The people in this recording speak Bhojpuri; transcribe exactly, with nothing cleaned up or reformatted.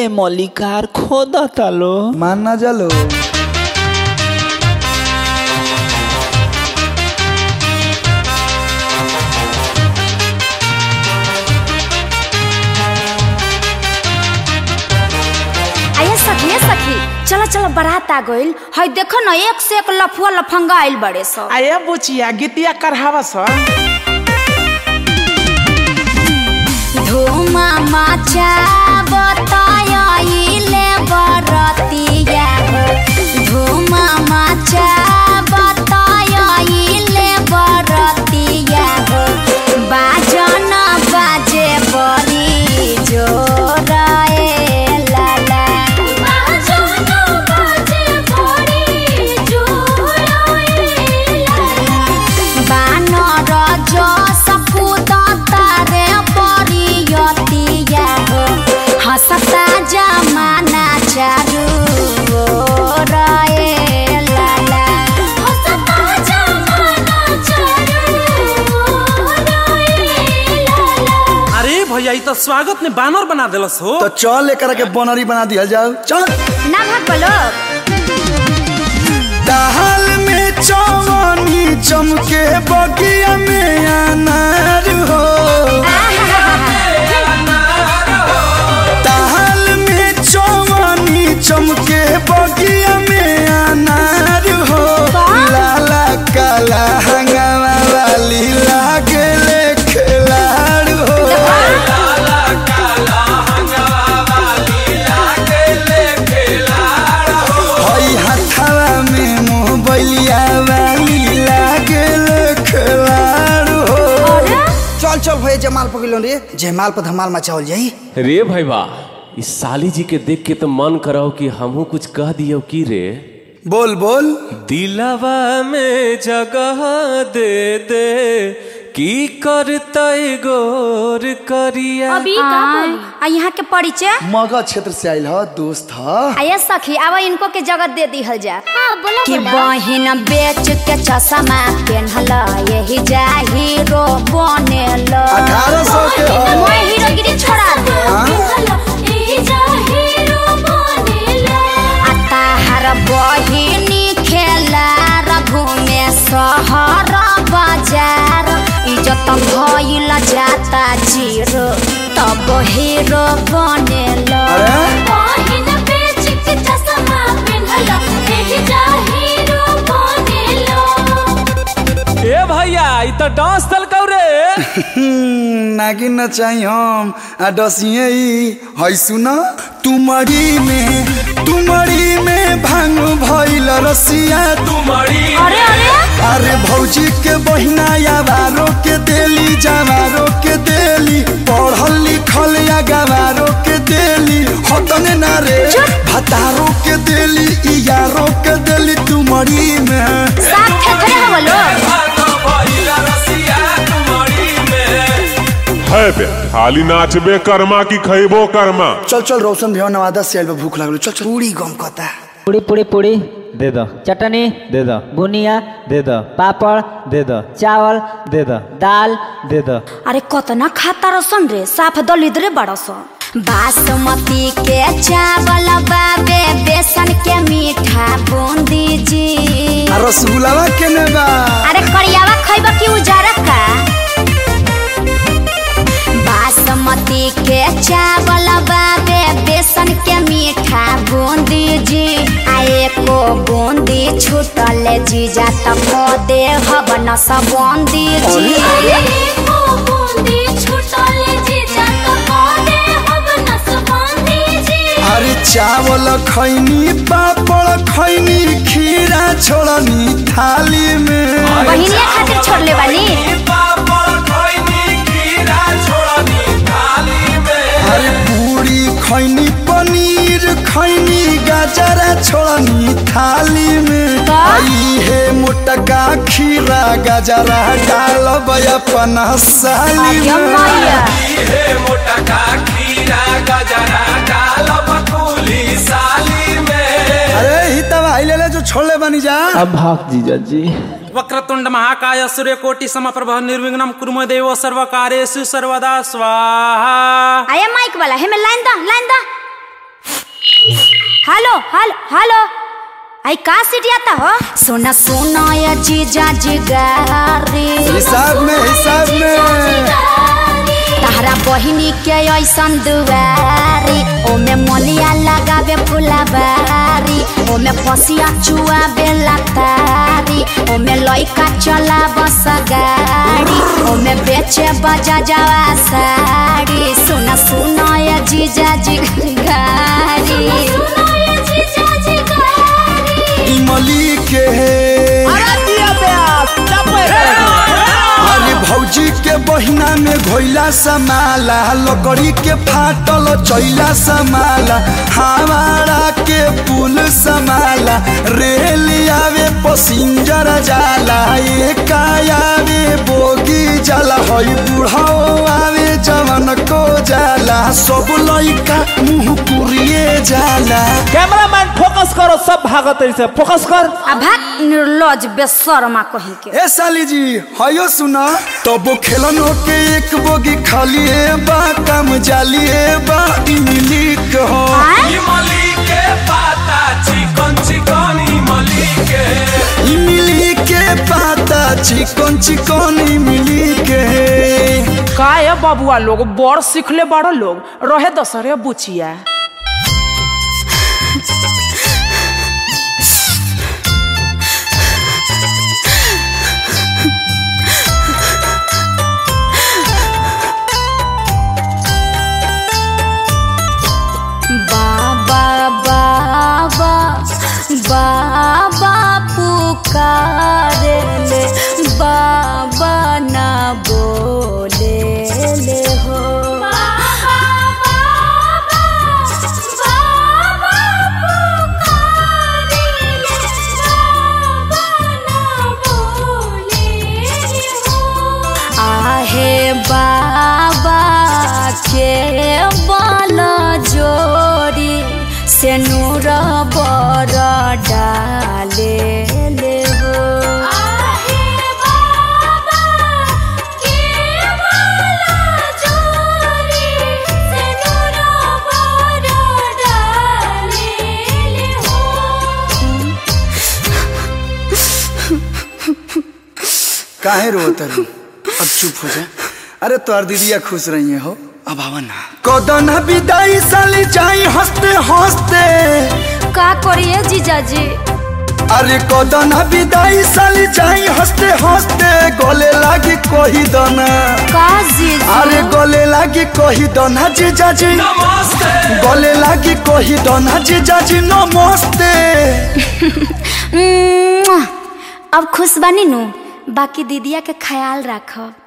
मलिकार खोदा तालो मान ना जालो चलो चलो बारात आ गइल हई देखो ना एक से एक लफुआ लफंगा आइल बड़े सो आये बुचिया गीतिया करहावा सो धूमा माचा बताइले बरतिया धूमा माचा बताइले बरतिया बाजन बाजे बड़ी जोर हसता जमाना चारू लाला हसता जमाना चारू लाला। अरे भैया ये तो स्वागत ने बानर बना देलस हो तो चल लेकर के बनरी बना दिया जाओ चल ना भाग बोलो दाल में चवनी चमके बगिया में अनार हो चमके बगिया में अनार हो लाला काला हंगामा वाली लागले खिलाड़ हो लाला काला हंगामा वाली लागले खिलाड़ हो हई हथवा में मोहबलिया वाली लागले खिलाड़ हो चल चल भैया जमाल पकड़ रे जयमाल पर धमाल मचाओल जाई रे भाई वाह इस साली जी के देख के तो मन करो कि हमहू कुछ कह दियो की रे बोल बोल दिलवा में जगह दे दे की करतई गोर करिया अभी का बोली आ यहाँ के परिचय मगध क्षेत्र से आइल ह दोस्त ह आया सखी अब इनको के जगत दे दी हल जा हां बोला कि बहिन बेच के चश्मा पहनल यही जा हीरो बनेल अठारह सौ के मैं हीरोगिरी छोड़ा दे यही जा हीरो बनेल आता हर बहिनी खेला रघु में शहर बाजार इज्जत भइल जाता जीरो तब हीरो बनेल बहिन बेच के चश्मा पहनल एही जा हीरो बनेल ए भैया ई त डांस दल कौ रे नागिन न चाहिए हम आ डसिए ई हई सुना तुमड़ी में तुमड़ी में भांग भइल रसिया तुमड़ी अरे अरे अरे भौजी के बहिना यावारो के देली जवारो के देली पढ़ल लिखल या गवारो के देली हतने ना रे भतारो के देली यारो के देली तुमड़ी में साथ थे खड़े हो लोग है बे खाली नाचबे कर्मा की खइबो कर्मा चल चल रोशन भैया नवादा से आइल भूख लागल चल चल पूरी गम कहता पूरी पूरी पूरी दे दो चटनी दे दो बुनिया दे दो पापड़ दे दो चावल दे दो दाल दे दो अरे कतना खाता रसन रे साफ दलित रे बड़स बासमती के चावल बाबे बेसन के मीठा बूंदी जी रसगुल्ला केने बा अरे करियावा खइबा की उजारा का बासमती के चावल बाबे बेसन के मीठा बूंदी जी आए को बूंदी छूटल जीजा तक दे हवन सब बूंदी जी को बूंदी छूटल जीजा तक दे हवन सब बूंदी जी अरे चावल खैनी पापड़ खैनी खीरा छोड़नी थाली में बहिनिया खातिर छोड़ ले बानी अरे पूरी खैनी पनीर खैनी गाजरा छोड़नी थाली में आई है मोटका खीरा गाजरा डाल अपन साली में आई है मोटका खीरा गाजरा डाल बकुली साली में अरे ही तब आई ले ले जो छोड़ले बनी जा अब भाग जीजा जी वक्रतुंड महाकाय सूर्यकोटि समप्रभ निर्विघ्नं कुरु देव सर्वकार्येषु सर्वदा स्वाहा आया माइक वाला है मैं लाइन दा लाइन दा हेलो हेलो हेलो आई का सीटियाता हो सोना सोना या जीजा जिगारी हिसाब में हिसाब में तारा बहिनी के ऐसन दुआरी ओमे मलिया लगावे फुलबारी ओमे पसिया चुआवे लतारी ओमे लइका चला बस गाड़ी ओमे बेचे बजा जावा साड़ी सोना सोना या जीजा जिगारी इमली के अरे भौजी के बहिना में घोइला समाला लकड़ी के फाटल चैला समाला हमारा के पुल समाला रेल आवे पसिंजर जाला एक आवे बोगी जाला हई बुढ़ाओ आवे जवन को जाला सब लइका मुंह पुरिए जाला। कैमरामैन फोकस करो सब भागत से फोकस कर अभाग निर्लज बेशर्मा कहीं के ए साली जी हयो सुना तब खेलन के एक बोगी खाली बा काम जाली बा इमली के हो इमली के पाता चिकन चिकन इमली के इमली के पाता चिकन चिकन इमली के का है बाबुआ लोग बड़ सीखले बड़ लोग रहे दसरे बुचिया बाबा पुकारे ले बाबा ना बोले ले हो बाबा बाबा बाबा पुकारे ले बाबा ना बोले हो आहे बाबा के बल जोड़ी से नूर बर डाले ले हो आहे बाबा के बल जोड़ी से नूर बर डाले ले हो। काहे रोत रही अब चुप हो जा। अरे तोर दीदिया खुश रही है हो अब आवा ना कदन विदाई साली जाई हंसते हंसते का करिए जीजाजी अरे कदन विदाई साली जाई हंसते हंसते गले लागी कही दना का जीजू अरे गले लागी कही दना जीजाजी नमस्ते गले लागी कही दना जीजाजी नमस्ते। अब खुश बनी नु बाकी दीदिया के ख्याल रखो।